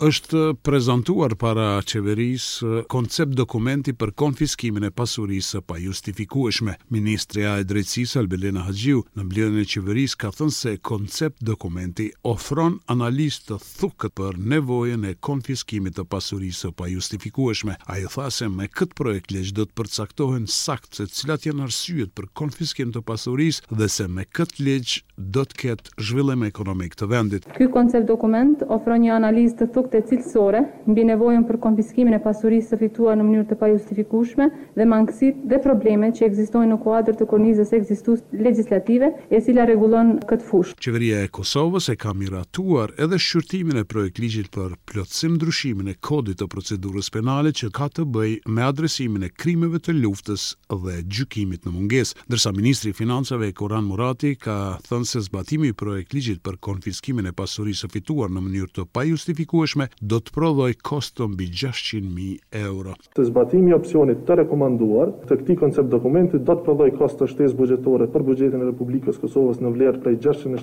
është prezantuar para qeverisë koncept dokumenti për konfiskimin e pasurisë së pajustifikueshme. Ministrja e Drejtësisë Albelena Haxhiu në mbledhjen e qeverisë ka thënë se koncept dokumenti ofron analizë të thukët për nevojën e konfiskimit të pasurisë së pajustifikueshme. Ai tha se me këtë projekt ligj do të përcaktohen saktë se cilat janë arsyet për konfiskim të pasurisë dhe se me këtë ligj do të ketë zhvillim ekonomik të vendit. Ky koncept dokument ofron një analizë të thukët e cilësore mbi nevojën për konfiskimin e pasurisë së fituar në mënyrë të pajustifikueshme dhe mangësitë dhe problemet që ekzistojnë në kuadër të kornizës ekzistuese legjislative e cila rregullon këtë fushë. Qeveria e Kosovës e ka miratuar edhe shqyrtimin e projektligjit për plotësim ndryshimin e kodit të procedurës penale që ka të bëjë me adresimin e krimeve të luftës dhe gjykimit në mungesë, ndërsa ministri i Financave Koran Murati ka thënë se zbatimi i projektligjit për konfiskimin e pasurisë së fituar në mënyrë të pajustifikueshme do të prodhoj kosto mbi 600.000 euro. Zbatimi i opsionit të rekomanduar të këtij koncept dokumenti do të prodhoj kosto shtesë buxhetore për buxhetin e Republikës Kosovës në vlerë prej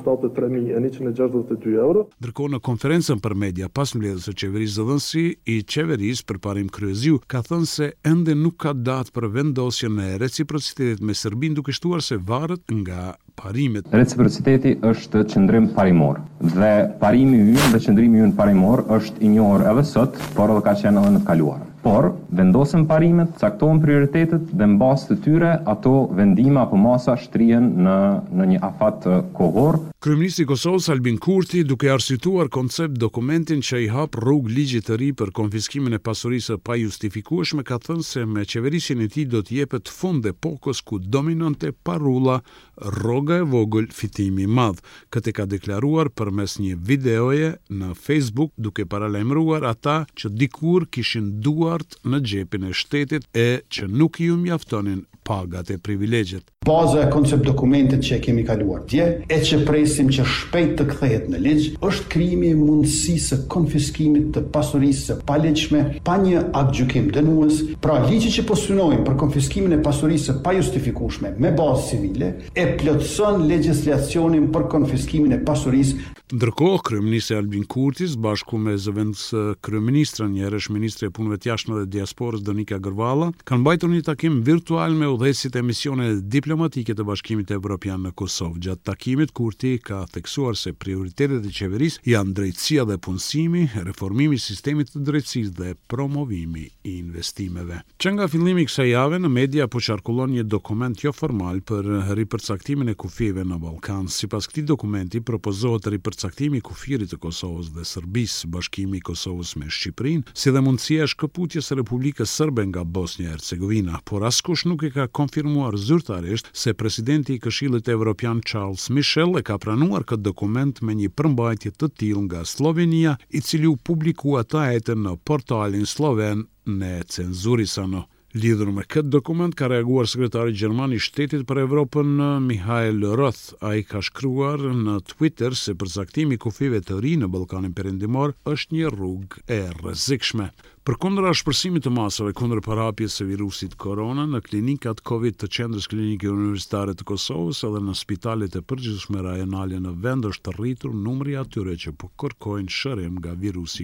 673.162 euro. Ndërkohë në konferencën për media pas mbledhjes së qeverisë, zëdhënësi i qeverisë përparim kryeziu ka thënë se ende nuk ka datë për vendosjen e reciprocitetit me Serbinë, duke shtuar se varet nga parimet. Reciprociteti është qëndrim parimor dhe parimi ynë dhe qëndrimi ynë parimor është i njohur edhe sot, por edhe ka qenë edhe në të kaluarën. Por vendosen parimet, caktohen prioritetet dhe mbas të tyre ato vendime apo masa shtrihen në një afat kohor. Kryeministri i Kosovës Albin Kurti, duke arsytuar koncept dokumentin që i hap rrugë ligjit të ri për konfiskimin e pasurisë së pajustifikueshme, ka thënë se me qeverisjen e tij do të jepet fund epokës ku dominonte parulla rroga e vogël, fitimi i madh. Këtë ka deklaruar përmes një videoje në Facebook, duke paralajmëruar ata që dikur kishin duart në xhepin e shtetit e që nuk ju mjaftonin pagat e privilegjet. Baza e koncept dokumentit që e kemi kaluar dje e që presim që shpejt të kthehet në ligj është krijimi i mundësisë së konfiskimit të pasurisë së paligjshme pa një akt gjykim dënues. Pra ligji që po synojmë për konfiskimin e pasurisë së pajustifikueshme me bazë civile e plotëson legjislacionin për konfiskimin e pasurisë. Ndërkohë, kryeministri Albin Kurti bashku me zëvendës kryeministrën, njerësh ministre e punëve të jashtme dhe diasporës Donika Gërvalla, kanë mbajtur një takim virtual me udhëheqësit e misioneve diplomatike të Bashkimit Evropian në Kosovë. Gjatë takimit, Kurti ka theksuar se prioritetet e qeverisë janë drejtësia dhe punësimi, reformimi i sistemit të drejtësisë dhe promovimi i investimeve. Që nga fillimi i kësaj jave në media po qarkullon një dokument jo formal për ripërcaktimin e kufive në Ballkan. Sipas këtij dokumenti propozohet ripërcaktimi i kufirit të Kosovës dhe Serbisë, bashkimi i Kosovës me Shqipërinë, si dhe mundësia e shkëputjes së Republikës Serbe nga Bosnia-Hercegovina, por askush nuk e ka konfirmuar zyrtarisht se presidenti i Këshillit Evropian Charles Michel e ka pranuar këtë dokument me një përmbajtje të tillë nga Slovenia, i cili u publikua të njëjtën në portalin sloven në Cenzurisano. Lidhur me këtë dokument ka reaguar sekretari gjerman i Shtetit për Evropën Mihael Roth. Ai ka shkruar në Twitter se përcaktimi i kufive të ri në Ballkanin Perëndimor është një rrugë e rrezikshme. Përkundër shpërsimit të masave kundër parapjes së virusit korona në klinikat Covid të Qendrës Klinike Universitare të Kosovës edhe në spitalet e përgjithshme rajonale në vend është rritur numri atyre që po kërkojnë shërim nga virusi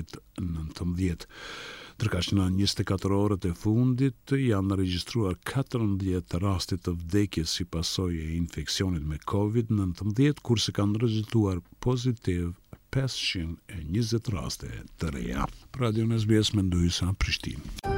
Covid-19. Ndërkaq në 24 orët e fundit janë regjistruar 14 raste të vdekjes si pasojë e infeksionit me Covid-19, kurse kanë regjistruar pozitiv 520 raste të reja. Radio SBS Mendoza, Prishtinë.